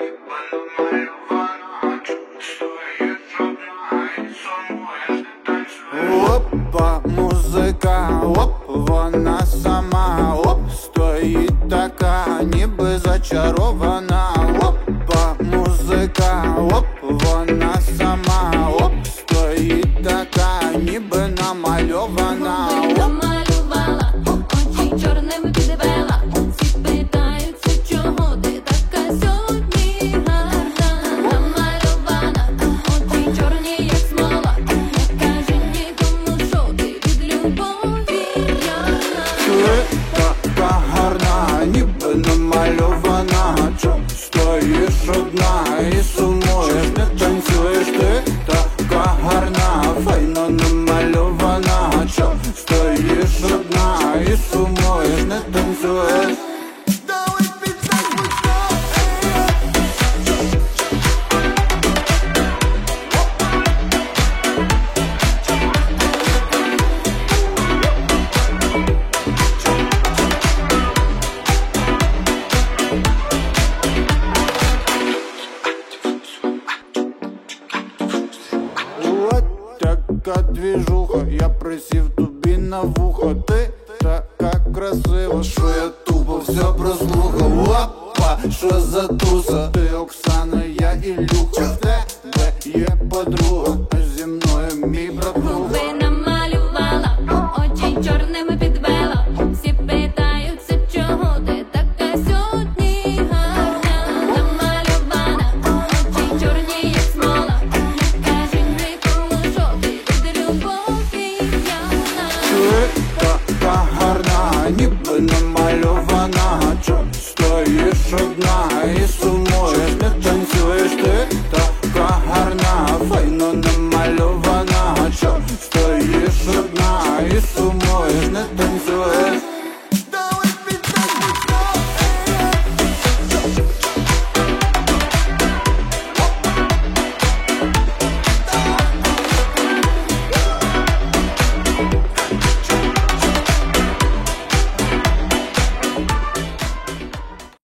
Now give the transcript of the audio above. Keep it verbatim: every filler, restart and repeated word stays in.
Опа, музика, оп, вона сама, оп, стоїть така, ніби зачарована. Опа, музика, оп, вона сама, оп, стоїть така, ніби намальована. Намалювала, очі чорними підвела. Всі питаються, чого ти така сьогодні гарна. Намальована, очі чорні, як смола. Не кажи нікому, що ти від любові п'яна. Ти така гарна, ніби намальована. Чом стоїш одна і сумуєш, не танцюєш? Ти така гарна, файно намальована. Чом стоїш одна і сумуєш, не танцюєш? Вот така двіжуха, я присів тобі на вухо. Ти така красива, що я тупо все прослухав. Опа, що за туса? Ти Оксана, я Ілюха. В тебе є подруга, а зі мною мій братуха. Губи намалювала, очі чорними підвела. Всі питаються, чого ти така сьогодні гарна. Намалювана, очі чорні, як смола. Не кажи нікому, що ти від любові п'яна. Ти така гарна, ніби намальована. Чом стоїш одна